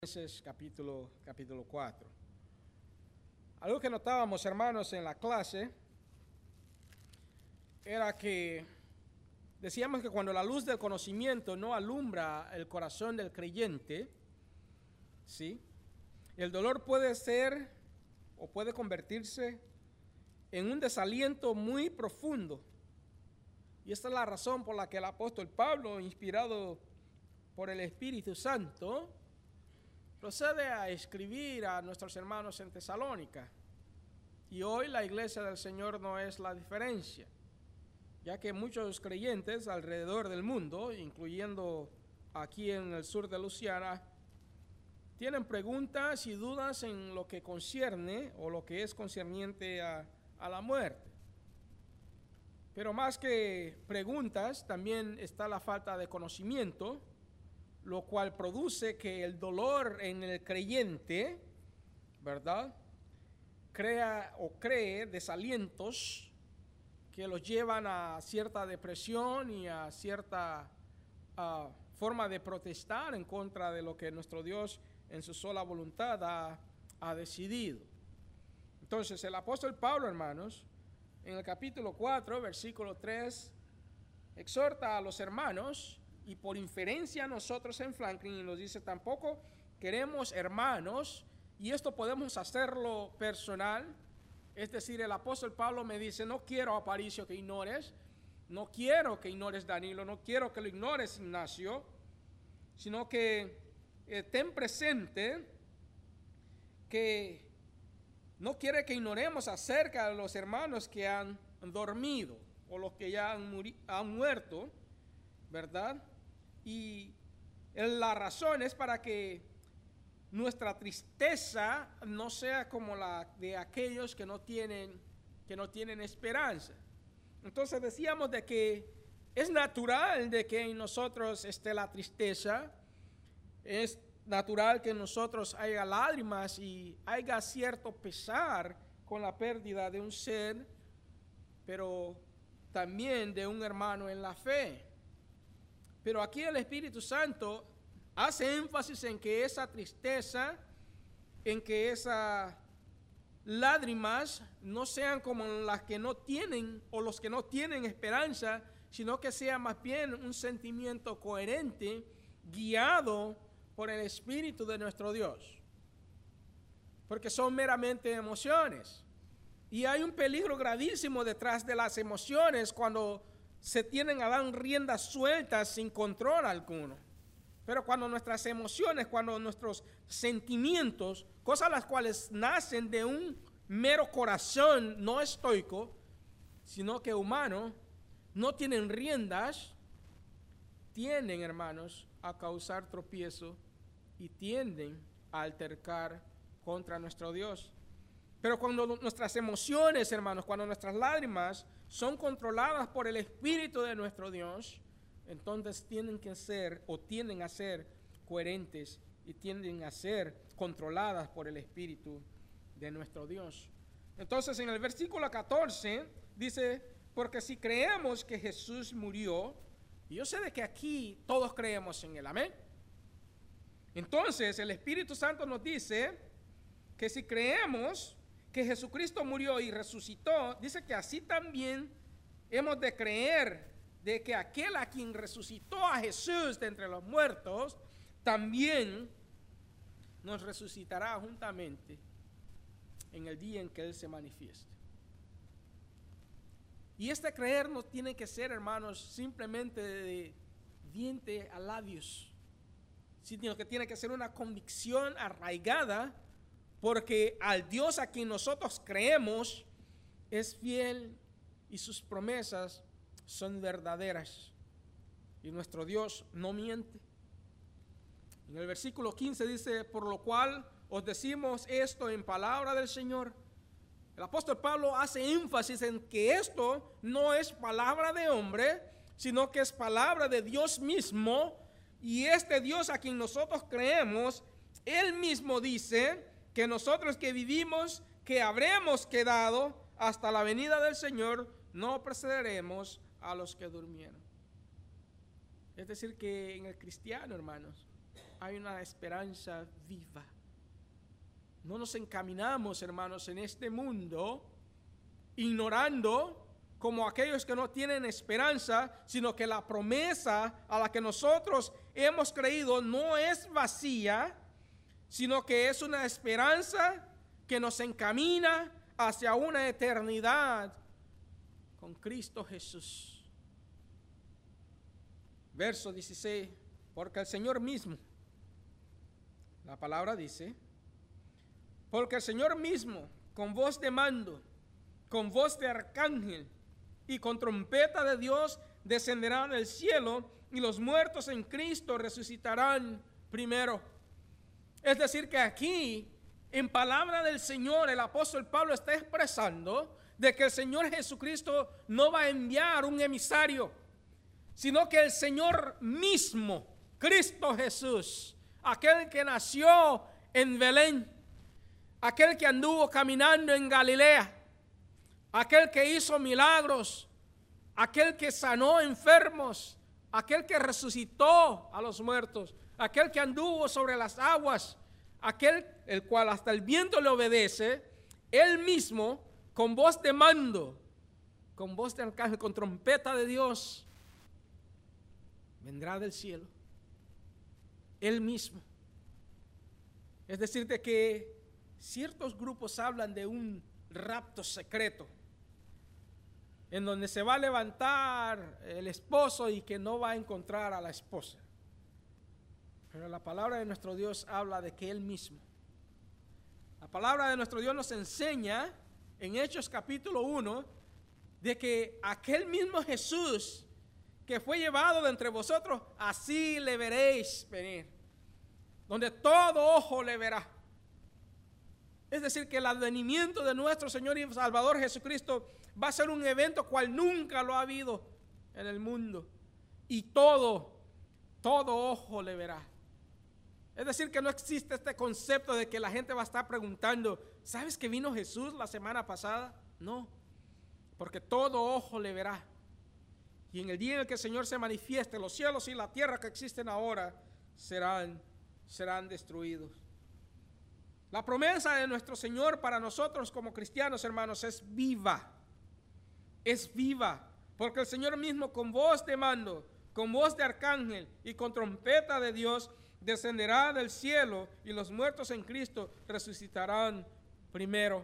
Capítulo 4. Algo que notábamos, hermanos, en la clase era que decíamos que cuando la luz del conocimiento no alumbra el corazón del creyente, ¿sí?, el dolor puede ser o puede convertirse en un desaliento muy profundo. Y esta es la razón por la que el apóstol Pablo, inspirado por el Espíritu Santo, procede a escribir a nuestros hermanos en Tesalónica. Y hoy la iglesia del Señor no es la diferencia, ya que muchos creyentes alrededor del mundo, incluyendo aquí en el sur de Luisiana, tienen preguntas y dudas en lo que concierne o lo que es concerniente a la muerte. Pero más que preguntas, también está la falta de conocimiento, lo cual produce que el dolor en el creyente, ¿verdad?, cree desalientos que los llevan a cierta depresión y a cierta forma de protestar en contra de lo que nuestro Dios en su sola voluntad ha decidido. Entonces el apóstol Pablo, hermanos, en el capítulo 4, versículo 3, exhorta a los hermanos, y por inferencia nosotros en Franklin nos dice: tampoco queremos, hermanos, y esto podemos hacerlo personal, es decir, el apóstol Pablo me dice: no quiero, Aparicio, que ignores, no quiero que ignores, Danilo, no quiero que lo ignores, Ignacio, sino que ten presente que no quiere que ignoremos acerca de los hermanos que han dormido o los que ya han muerto, ¿verdad? Y la razón es para que nuestra tristeza no sea como la de aquellos que no tienen esperanza. Entonces decíamos de que es natural de que en nosotros esté la tristeza, es natural que en nosotros haya lágrimas y haya cierto pesar con la pérdida de un ser, pero también de un hermano en la fe. Pero aquí el Espíritu Santo hace énfasis en que esa tristeza, en que esas lágrimas no sean como las que no tienen o los que no tienen esperanza, sino que sea más bien un sentimiento coherente, guiado por el Espíritu de nuestro Dios. Porque son meramente emociones. Y hay un peligro gravísimo detrás de las emociones cuando se tienen a dar riendas sueltas sin control alguno. Pero cuando nuestras emociones, cuando nuestros sentimientos, cosas las cuales nacen de un mero corazón no estoico, sino que humano, no tienen riendas, tienden, hermanos, a causar tropiezo y tienden a altercar contra nuestro Dios. Pero cuando nuestras emociones, hermanos, cuando nuestras lágrimas son controladas por el Espíritu de nuestro Dios, entonces tienden a ser coherentes y tienden a ser controladas por el Espíritu de nuestro Dios. Entonces en el versículo 14 dice: porque si creemos que Jesús murió, y yo sé de que aquí todos creemos en él, amén. Entonces el Espíritu Santo nos dice que si creemos que Jesucristo murió y resucitó, dice que así también hemos de creer de que aquel a quien resucitó a Jesús de entre los muertos, también nos resucitará juntamente en el día en que Él se manifieste. Y este creer no tiene que ser, hermanos, simplemente de diente a labios, sino que tiene que ser una convicción arraigada, porque al Dios a quien nosotros creemos es fiel y sus promesas son verdaderas. Y nuestro Dios no miente. En el versículo 15 dice: por lo cual os decimos esto en palabra del Señor. El apóstol Pablo hace énfasis en que esto no es palabra de hombre, sino que es palabra de Dios mismo. Y este Dios a quien nosotros creemos, Él mismo dice que nosotros que vivimos, que habremos quedado hasta la venida del Señor, no precederemos a los que durmieron. Es decir, que en el cristiano, hermanos, hay una esperanza viva. No nos encaminamos, hermanos, en este mundo ignorando como aquellos que no tienen esperanza, sino que la promesa a la que nosotros hemos creído no es vacía, sino que es una esperanza que nos encamina hacia una eternidad con Cristo Jesús. Verso 16, porque el Señor mismo, la palabra dice, porque el Señor mismo, con voz de mando, con voz de arcángel y con trompeta de Dios, descenderá del cielo, y los muertos en Cristo resucitarán primero. Es decir, que aquí, en palabra del Señor, el apóstol Pablo está expresando de que el Señor Jesucristo no va a enviar un emisario, sino que el Señor mismo, Cristo Jesús, aquel que nació en Belén, aquel que anduvo caminando en Galilea, aquel que hizo milagros, aquel que sanó enfermos, aquel que resucitó a los muertos, aquel que anduvo sobre las aguas, aquel el cual hasta el viento le obedece, él mismo con voz de mando, con voz de arcángel, con trompeta de Dios, vendrá del cielo, él mismo. Es decir, de que ciertos grupos hablan de un rapto secreto, en donde se va a levantar el esposo y que no va a encontrar a la esposa. Pero la palabra de nuestro Dios habla de que Él mismo. La palabra de nuestro Dios nos enseña en Hechos capítulo 1 de que aquel mismo Jesús que fue llevado de entre vosotros, así le veréis venir, donde todo ojo le verá. Es decir, que el advenimiento de nuestro Señor y Salvador Jesucristo va a ser un evento cual nunca lo ha habido en el mundo. Y todo ojo le verá. Es decir, que no existe este concepto de que la gente va a estar preguntando, ¿sabes que vino Jesús la semana pasada? No, porque todo ojo le verá. Y en el día en el que el Señor se manifieste, los cielos y la tierra que existen ahora serán destruidos. La promesa de nuestro Señor para nosotros como cristianos, hermanos, es viva. Es viva, porque el Señor mismo con voz de mando, con voz de arcángel y con trompeta de Dios descenderá del cielo, y los muertos en Cristo resucitarán primero.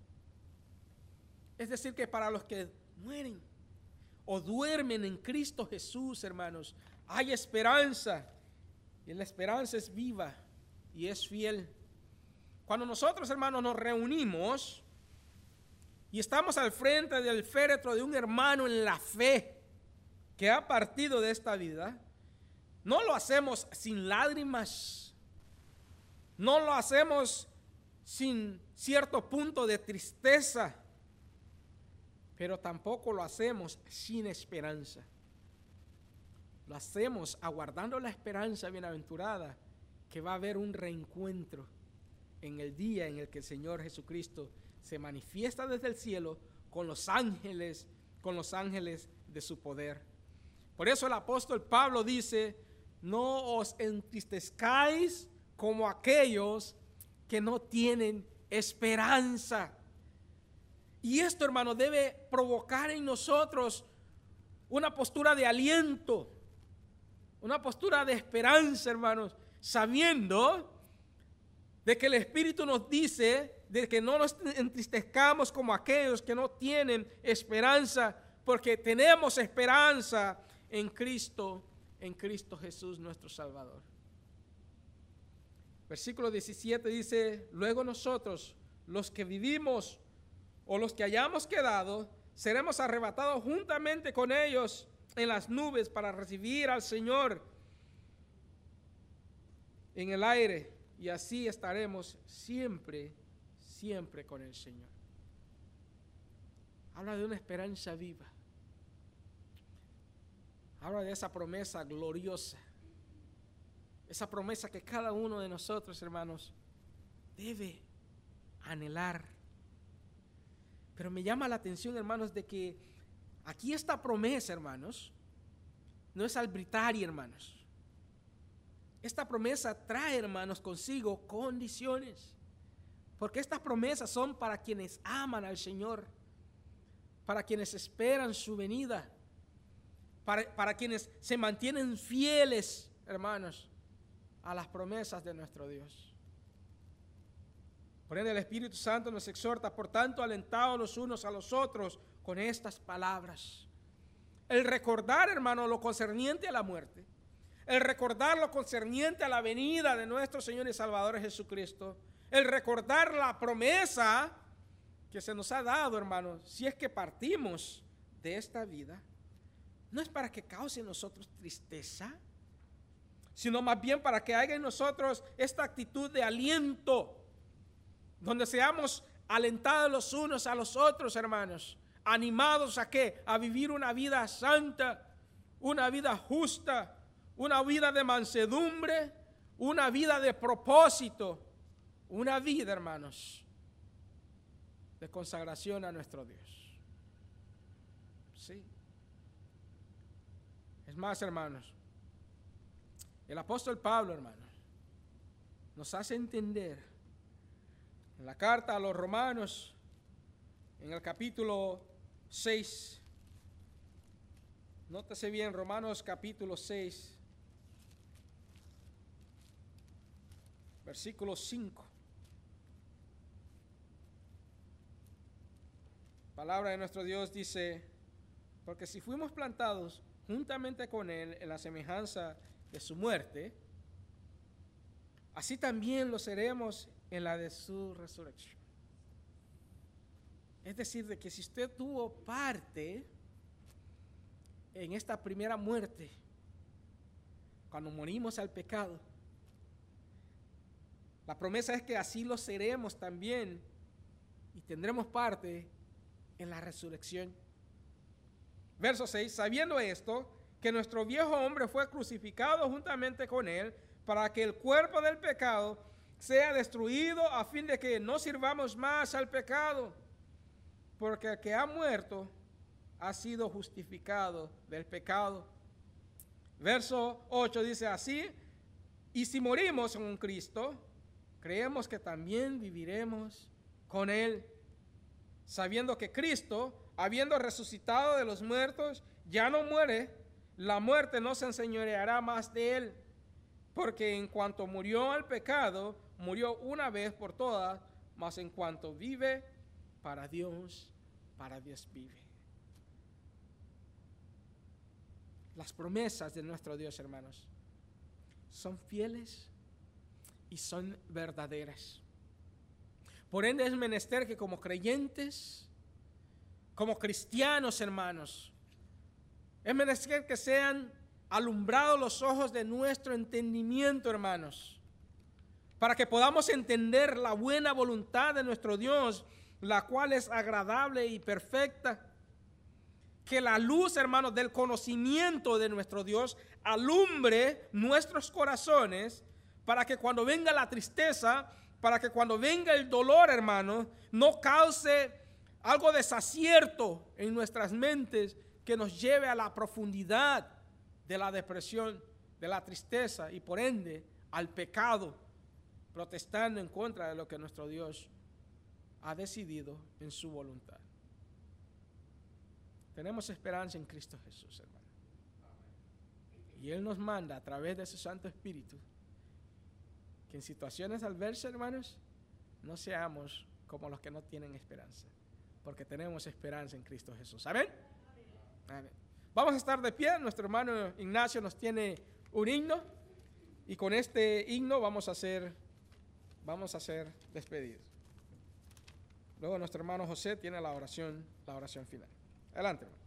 Es decir, que para los que mueren o duermen en Cristo Jesús, hermanos, hay esperanza, y la esperanza es viva y es fiel. Cuando nosotros, hermanos, nos reunimos y estamos al frente del féretro de un hermano en la fe que ha partido de esta vida, no lo hacemos sin lágrimas, no lo hacemos sin cierto punto de tristeza, pero tampoco lo hacemos sin esperanza. Lo hacemos aguardando la esperanza bienaventurada que va a haber un reencuentro en el día en el que el Señor Jesucristo se manifiesta desde el cielo con los ángeles de su poder. Por eso el apóstol Pablo dice, no os entristezcáis como aquellos que no tienen esperanza. Y esto, hermano, debe provocar en nosotros una postura de aliento, una postura de esperanza, hermanos, sabiendo de que el Espíritu nos dice de que no nos entristezcamos como aquellos que no tienen esperanza, porque tenemos esperanza en Cristo Jesús nuestro Salvador. Versículo 17 dice, luego nosotros, los que vivimos o los que hayamos quedado, seremos arrebatados juntamente con ellos en las nubes para recibir al Señor en el aire, y así estaremos siempre con el Señor. Habla de una esperanza viva. Habla de esa promesa gloriosa. Esa promesa que cada uno de nosotros, hermanos, debe anhelar. Pero me llama la atención, hermanos, de que aquí esta promesa, hermanos, no es arbitraria, hermanos. esta promesa trae, hermanos, consigo condiciones. Porque estas promesas son para quienes aman al Señor, para quienes esperan su venida, para quienes se mantienen fieles, hermanos, a las promesas de nuestro Dios. Por ende, el Espíritu Santo nos exhorta, por tanto, alentados los unos a los otros con estas palabras. El recordar, hermano, lo concerniente a la muerte, el recordar lo concerniente a la venida de nuestro Señor y Salvador Jesucristo, el recordar la promesa que se nos ha dado, hermano, si es que partimos de esta vida, no es para que cause en nosotros tristeza, sino más bien para que haya en nosotros esta actitud de aliento, donde seamos alentados los unos a los otros, hermanos, animados ¿a qué? A vivir una vida santa, una vida justa, una vida de mansedumbre, una vida de propósito, una vida, hermanos, de consagración a nuestro Dios. Sí. Es más, hermanos, el apóstol Pablo, hermanos, nos hace entender en la carta a los Romanos, en el capítulo 6, nótese bien, Romanos capítulo 6, versículo 5. Palabra de nuestro Dios dice: porque si fuimos plantados juntamente con Él en la semejanza de su muerte, así también lo seremos en la de su resurrección. Es decir, de que si usted tuvo parte en esta primera muerte, cuando morimos al pecado, la promesa es que así lo seremos también y tendremos parte en la resurrección. Verso 6, sabiendo esto, que nuestro viejo hombre fue crucificado juntamente con él, para que el cuerpo del pecado sea destruido, a fin de que no sirvamos más al pecado, porque el que ha muerto ha sido justificado del pecado. Verso 8 dice así: y si morimos con Cristo, creemos que también viviremos con Él, sabiendo que Cristo, habiendo resucitado de los muertos, ya no muere, la muerte no se enseñoreará más de Él, porque en cuanto murió al pecado, murió una vez por todas, mas en cuanto vive, para Dios vive. Las promesas de nuestro Dios, hermanos, son fieles y son verdaderas. Por ende, es menester que como creyentes, como cristianos, hermanos, es menester que sean alumbrados los ojos de nuestro entendimiento, hermanos, para que podamos entender la buena voluntad de nuestro Dios, la cual es agradable y perfecta. Que la luz, hermanos, del conocimiento de nuestro Dios alumbre nuestros corazones, para que cuando venga la tristeza, para que cuando venga el dolor, hermanos, no cause algo desacierto en nuestras mentes que nos lleve a la profundidad de la depresión, de la tristeza y por ende al pecado, protestando en contra de lo que nuestro Dios ha decidido en su voluntad. Tenemos esperanza en Cristo Jesús, hermano. Y Él nos manda a través de su Santo Espíritu que en situaciones adversas, hermanos, no seamos como los que no tienen esperanza, porque tenemos esperanza en Cristo Jesús. ¿Amén? Amén. Vamos a estar de pie. Nuestro hermano Ignacio nos tiene un himno y con este himno vamos a ser despedidos. Luego nuestro hermano José tiene la oración final. Adelante, hermano.